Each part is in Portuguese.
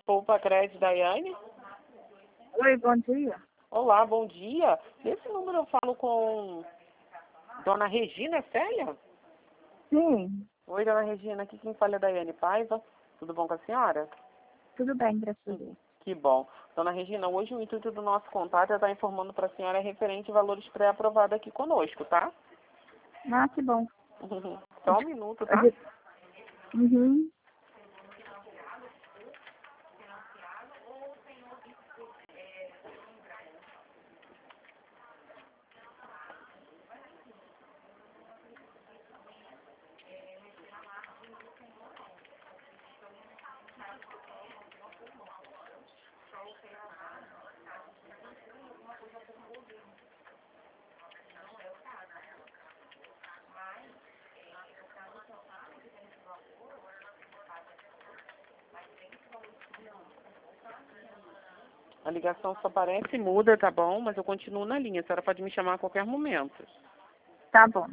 Poupa Crédito, Daiane. Oi, bom dia. Olá, bom dia. Nesse número eu falo com Dona Regina Célia? Sim, Oi, Dona Regina, aqui quem fala é Daiane Paiva. Tudo bom com a senhora? tudo bem, graças a Deus. Que bom. Dona Regina, hoje o intuito do nosso contato é estar informando para a senhora referente a valores pré-aprovados aqui conosco, tá? Ah, que bom. Só um minuto, tá? Uhum. A ligação só aparece e muda, tá bom? Mas eu continuo na linha. A senhora pode me chamar a qualquer momento. Tá bom.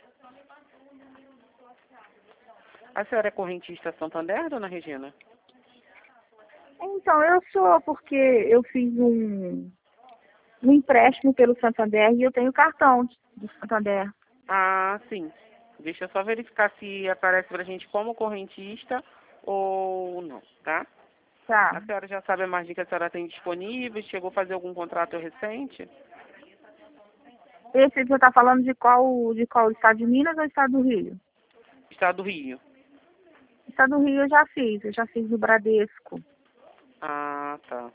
A senhora é correntista Santander, Dona Regina? Então, eu sou porque eu fiz um empréstimo pelo Santander e eu tenho cartão do Santander. Ah, sim. Deixa eu só verificar se aparece pra gente como correntista ou não, tá? A Tá. senhora já sabe a margem que a senhora tem disponível? Chegou a fazer algum contrato recente? Esse você tá falando de qual estado de Minas ou estado do Rio? Estado do Rio. Estado do Rio eu já fiz no Bradesco. Ah, tá.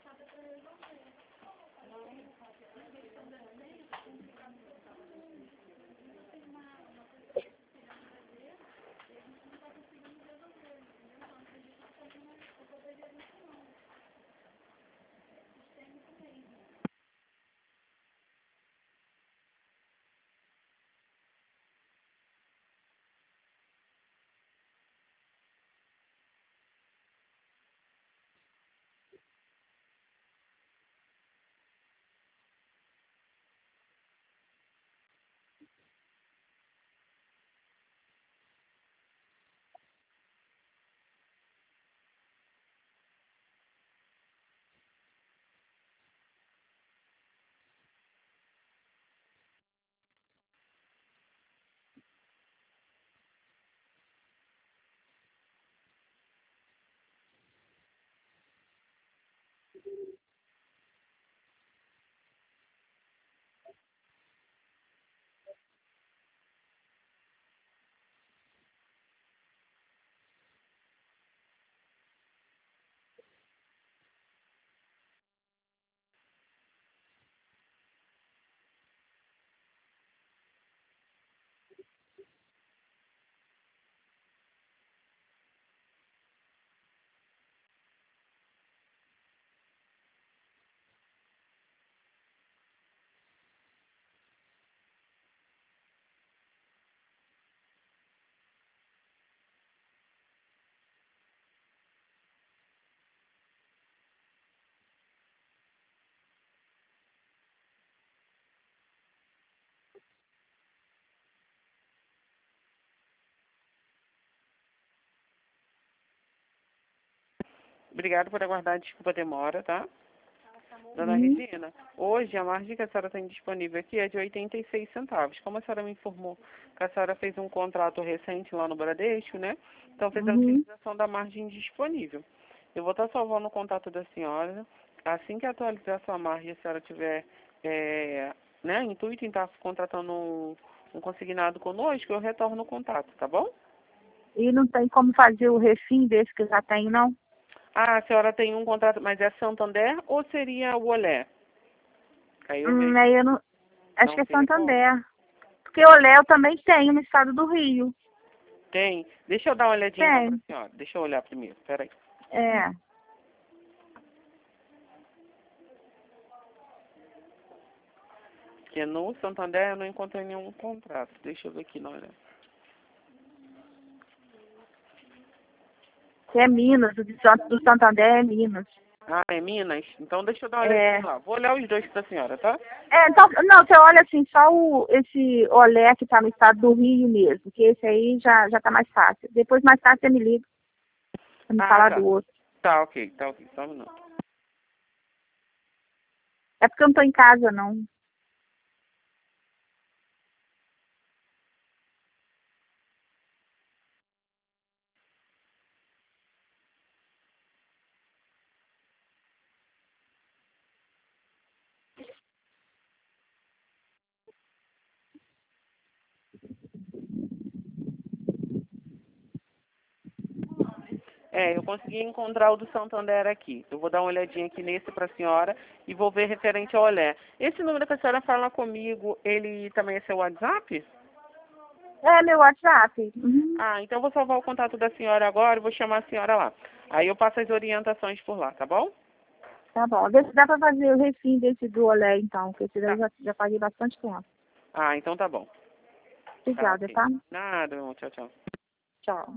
Obrigado por aguardar, desculpa a demora, tá? Dona Regina, hoje a margem que a senhora tem disponível aqui é de 86 centavos. Como a senhora me informou que a senhora fez um contrato recente lá no Bradesco, né? Então fez a Uhum. utilização da margem disponível. Eu vou estar salvando o contato da senhora. Assim que atualizar sua margem, a senhora tiver intuito em estar contratando um consignado conosco, eu retorno o contato, tá bom? E não tem como fazer o refim desse que eu já tenho, não? Ah, a senhora tem um contrato, mas é Santander ou seria o Olé? Aí eu vejo. Aí eu não. Acho que Não é teria como? Santander. Porque o Léo também tenho no estado do Rio. Tem. Deixa eu dar uma olhadinha então pra Tem. senhora. Deixa eu olhar primeiro. Peraí. É. Porque no Santander eu não encontrei nenhum contrato. Deixa eu ver aqui na olhada. Que é Minas, do Santander é Minas. Ah, é Minas? Então deixa eu dar uma É. olhadinha lá. Vou olhar os dois pra senhora, tá? Então, não, você olha assim, só esse Olé que tá no estado do Rio mesmo, que esse aí já tá mais fácil. Depois, mais tarde, você me liga pra me Ah, falar tá. do outro. Tá ok, só um minuto. É porque eu não tô em casa, não. Eu consegui encontrar o do Santander aqui. Eu vou dar uma olhadinha aqui nesse para a senhora e vou ver referente ao Olé. Esse número que a senhora fala comigo, ele também é seu WhatsApp? É meu WhatsApp. Uhum. Ah, então eu vou salvar o contato da senhora agora e vou chamar a senhora lá. Aí eu passo as orientações por lá, tá bom? Tá bom. Vê se dá pra fazer o refim desse do Olé, então, porque esse daí Tá. eu já paguei bastante tempo. Ah, então tá bom. Tá Obrigada, ok. tá? Nada, meu amor. Tchau, tchau. Tchau.